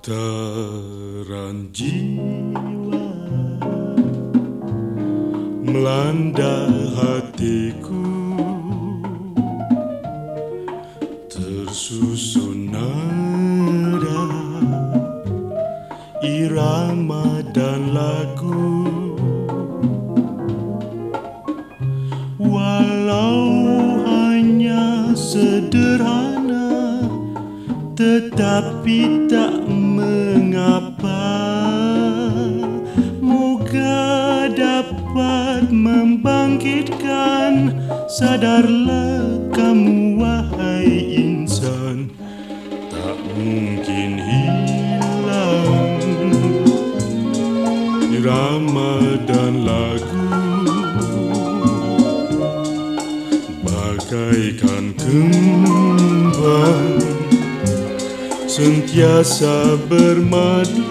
Getaran jiwa melanda hatiku, tersusun nada, irama dan lagu. Walau hanya sederhana, tetapi tak mengapa. Moga dapat membangkitkan. Sadarlah kamu wahai insan, tak mungkin hilang irama dan lagu, bagaikan kembang sentiasa bermadu.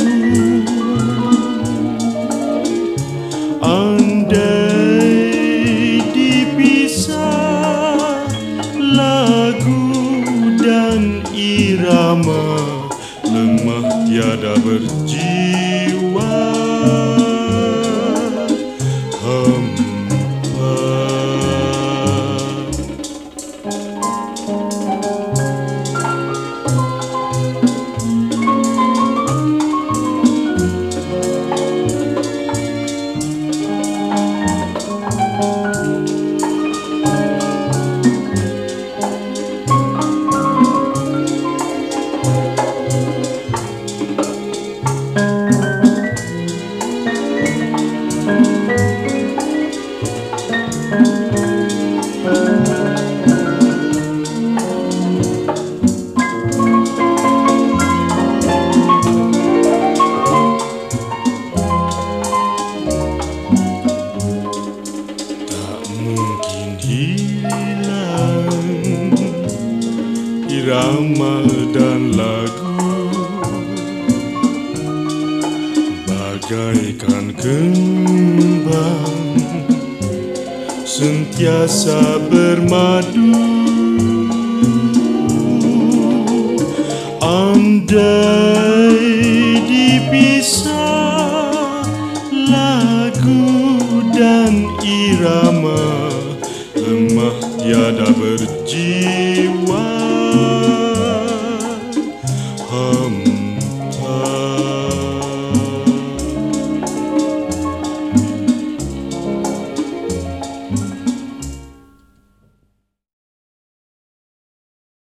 Andai dipisah lagu dan irama, lemah tiada berjiwa, hampa. Hilang irama dan lagu, bagaikan kembang sentiasa bermadu. Andai dipisah lagu dan irama, lemah tiada berjiwa, hampa.